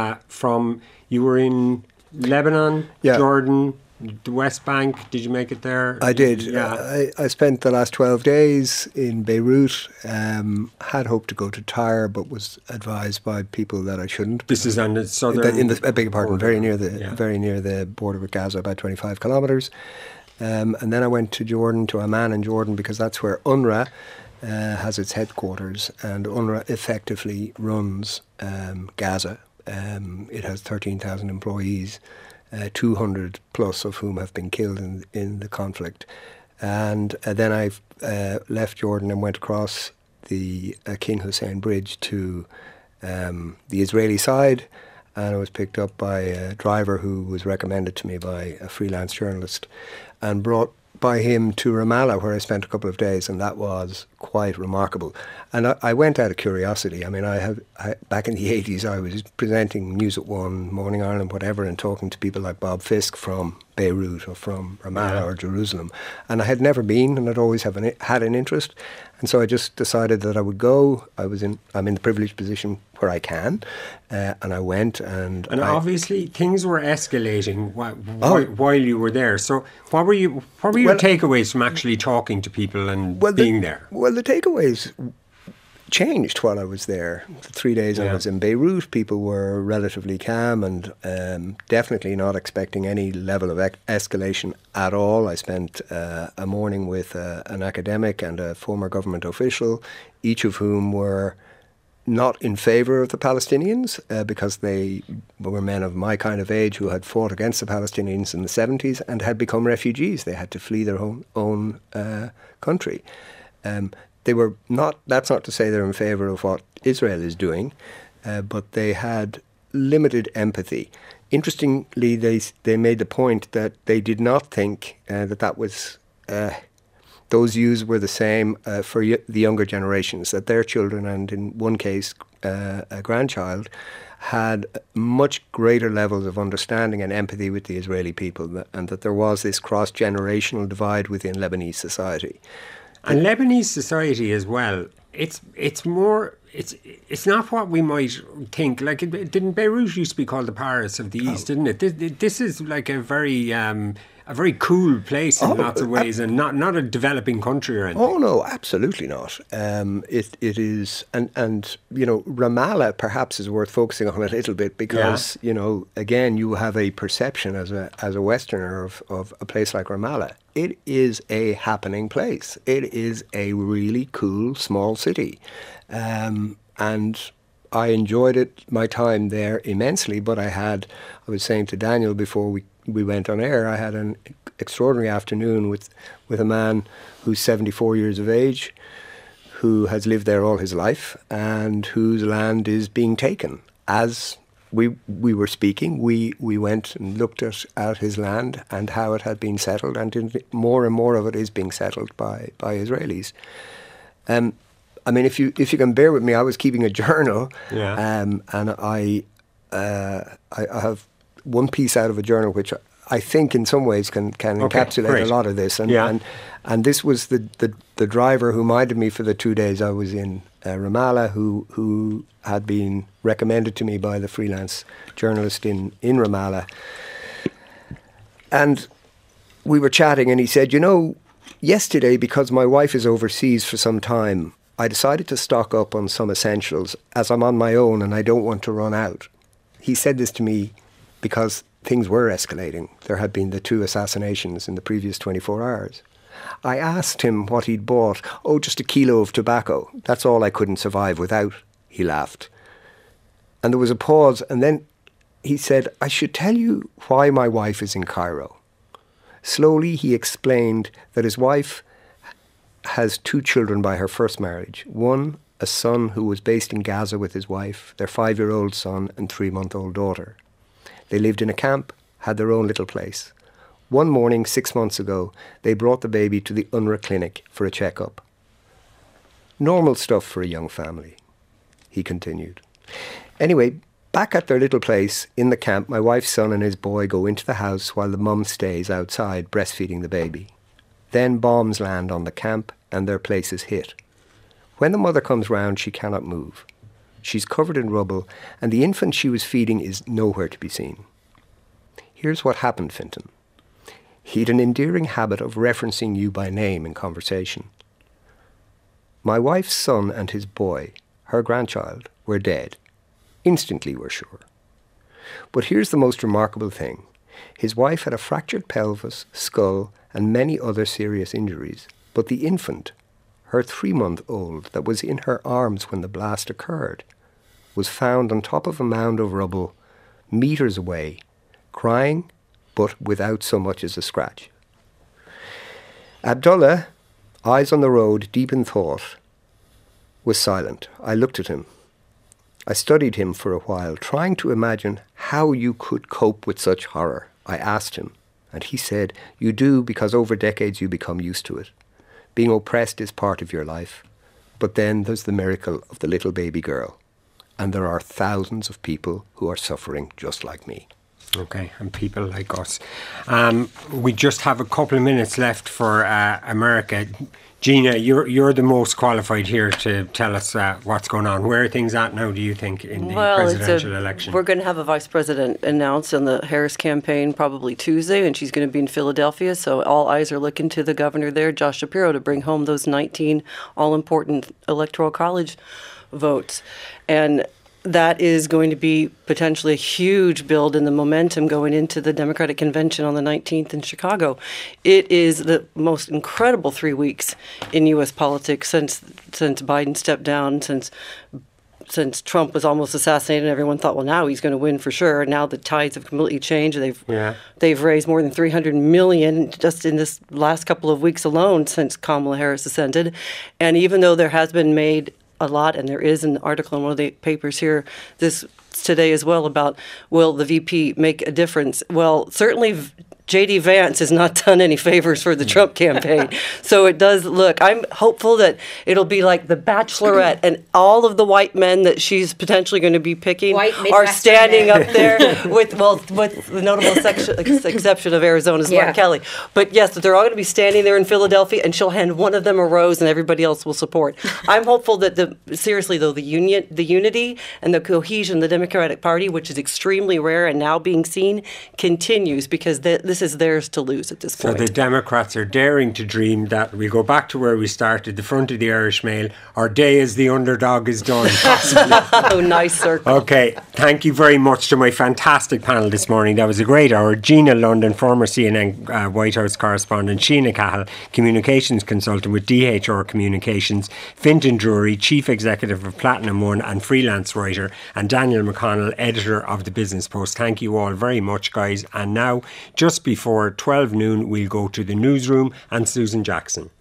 you were in Lebanon, Jordan, the West Bank. Did you make it there? I did. Yeah. I spent the last 12 days in Beirut. Had hoped to go to Tyre, but was advised by people that I shouldn't. This is on the southern. I beg your pardon. Very near the border with Gaza, about 25 kilometres. And then I went to Jordan, to Amman in Jordan, because that's where UNRWA has its headquarters, and UNRWA effectively runs Gaza. It has 13,000 employees. 200 plus of whom have been killed in the conflict. And then I left Jordan and went across the King Hussein Bridge to the Israeli side, and I was picked up by a driver who was recommended to me by a freelance journalist and brought by him to Ramallah, where I spent a couple of days, and that was quite remarkable. And I went out of curiosity. I mean, back in the 80s, I was presenting News at One, Morning Ireland, whatever, and talking to people like Bob Fisk from Beirut or from Ramallah or Jerusalem. And I had never been, and I'd always had an interest. And so I just decided that I would go. I'm in the privileged position where I can, and I went. And obviously things were escalating while you were there. So what were your takeaways from actually talking to people and being there? Well, the takeaways changed while I was there. The 3 days I was in Beirut, people were relatively calm and definitely not expecting any level of escalation at all. I spent a morning with an academic and a former government official, each of whom were not in favour of the Palestinians because they were men of my kind of age who had fought against the Palestinians in the 70s and had become refugees. They had to flee their own country. They were not. That's not to say they're in favour of what Israel is doing, but they had limited empathy. Interestingly, they made the point that they did not think that was those views were the same for the younger generations. That their children, and in one case a grandchild, had much greater levels of understanding and empathy with the Israeli people, and that there was this cross-generational divide within Lebanese society. And Lebanese society as well, it's more it's not what we might think. Like, didn't Beirut used to be called the Paris of the East, didn't it? This is like a very cool place in lots of ways, and not a developing country or anything. Oh no, absolutely not. It is, and you know, Ramallah perhaps is worth focusing on a little bit because you know, again, you have a perception as a Westerner of a place like Ramallah. It is a happening place. It is a really cool small city, and I enjoyed my time there immensely. But I was saying to Daniel before we went on air, I had an extraordinary afternoon with a man who's 74 years of age, who has lived there all his life, and whose land is being taken. As we were speaking, we went and looked at his land and how it had been settled, and more and more of it is being settled by Israelis. I mean, if you can bear with me, I was keeping a journal, and I have one piece out of a journal which I think in some ways can encapsulate a lot of this. And this was the driver who minded me for the 2 days I was in Ramallah, who had been recommended to me by the freelance journalist in Ramallah. And we were chatting, and he said, you know, yesterday, because my wife is overseas for some time, I decided to stock up on some essentials as I'm on my own and I don't want to run out. He said this to me because things were escalating. There had been the 2 assassinations in the previous 24 hours. I asked him what he'd bought. Oh, just a kilo of tobacco. That's all I couldn't survive without. He laughed. And there was a pause, and then he said, I should tell you why my wife is in Cairo. Slowly he explained that his wife has 2 children by her first marriage. One, a son who was based in Gaza with his wife, their 5-year-old son and 3-month-old daughter. They lived in a camp, had their own little place. One morning, 6 months ago, they brought the baby to the UNRWA clinic for a checkup. Normal stuff for a young family, he continued. Anyway, back at their little place in the camp, my wife's son and his boy go into the house while the mum stays outside breastfeeding the baby. Then bombs land on the camp and their place is hit. When the mother comes round, she cannot move. She's covered in rubble, and the infant she was feeding is nowhere to be seen. Here's what happened, Fintan. He'd an endearing habit of referencing you by name in conversation. My wife's son and his boy, her grandchild, were dead. Instantly, we're sure. But here's the most remarkable thing. His wife had a fractured pelvis, skull, and many other serious injuries, but the infant, her 3-month-old that was in her arms when the blast occurred, was found on top of a mound of rubble, meters away, crying, but without so much as a scratch. Abdullah, eyes on the road, deep in thought, was silent. I looked at him. I studied him for a while, trying to imagine how you could cope with such horror. I asked him, and he said, you do because over decades you become used to it. Being oppressed is part of your life. But then there's the miracle of the little baby girl. And there are thousands of people who are suffering just like me. Okay, and people like us. We just have a couple of minutes left for America. Gina, you're the most qualified here to tell us what's going on. Where are things at now, do you think, in the presidential election? We're going to have a vice president announced on the Harris campaign probably Tuesday, and she's going to be in Philadelphia. So all eyes are looking to the governor there, Josh Shapiro, to bring home those 19 all-important electoral college votes. And that is going to be potentially a huge build in the momentum going into the Democratic Convention on the 19th in Chicago. It is the most incredible 3 weeks in U.S. politics since Biden stepped down, since Trump was almost assassinated, and everyone thought, well, now he's going to win for sure. Now the tides have completely changed. They've raised more than $300 million just in this last couple of weeks alone since Kamala Harris ascended. And even though there has been made a lot, and there is an article in one of the papers here today as well about, will the VP make a difference? Well, certainly J.D. Vance has not done any favors for the Trump campaign. So it does look, I'm hopeful that it'll be like The Bachelorette and all of the white men that she's potentially going to be picking are standing up there with the notable exception of Arizona's Mark Kelly. But yes, they're all going to be standing there in Philadelphia, and she'll hand one of them a rose and everybody else will support. I'm hopeful that the unity and the cohesion of the Democratic Party, which is extremely rare and now being seen, continues, because this is theirs to lose at this point. So the Democrats are daring to dream that we go back to where we started, the front of the Irish Mail, our day as the underdog is done, possibly. Oh, nice circle. Okay, thank you very much to my fantastic panel this morning. That was a great hour. Gina London, former CNN White House correspondent, Sheena Cahill, communications consultant with DHR Communications, Fintan Drury, Chief Executive of Platinum One and freelance writer, and Daniel McConnell, editor of the Business Post. Thank you all very much, guys. And now, just before 12 noon, we'll go to the newsroom and Susan Jackson.